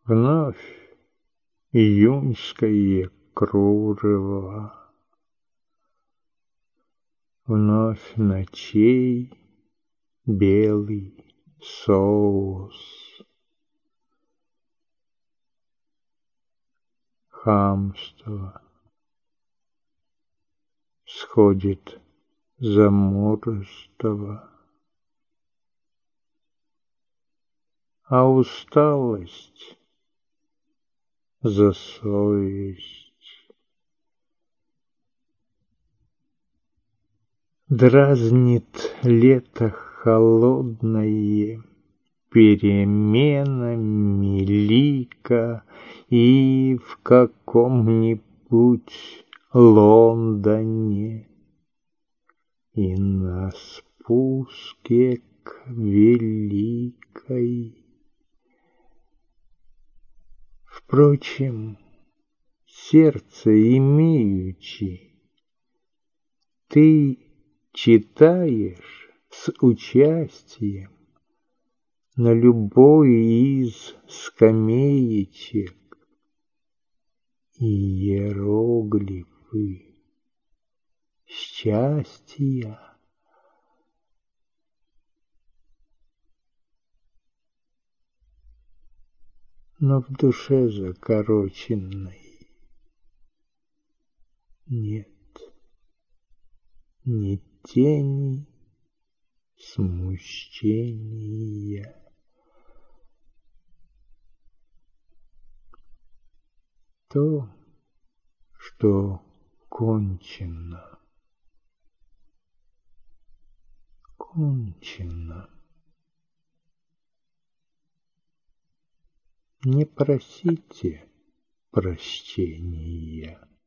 Вновь июньское кружево, вновь ночей белый соус. Хамство сходит заморского, а усталость за совесть дразнит лето холодное переменами лика, и в каком-нибудь Лондоне, и на спуске к великой. Впрочем, сердце имеючи, ты читаешь с участием на любой из скамеечек иероглифы счастья. Но в душе закороченной нет ни тени смущения. То, что кончено, кончено. Не просите прощения.